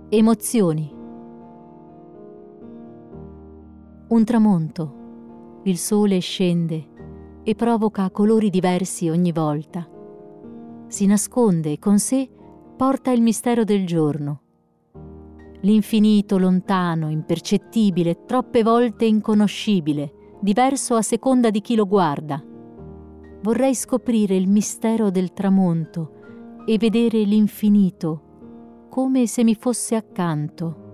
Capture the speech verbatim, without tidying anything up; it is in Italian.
Emozioni. Un tramonto. Il sole scende e provoca colori diversi ogni volta. Si nasconde e con sé porta il mistero del giorno. L'infinito lontano, impercettibile, troppe volte inconoscibile, diverso a seconda di chi lo guarda. Vorrei scoprire il mistero del tramonto e vedere l'infinito come se mi fosse accanto.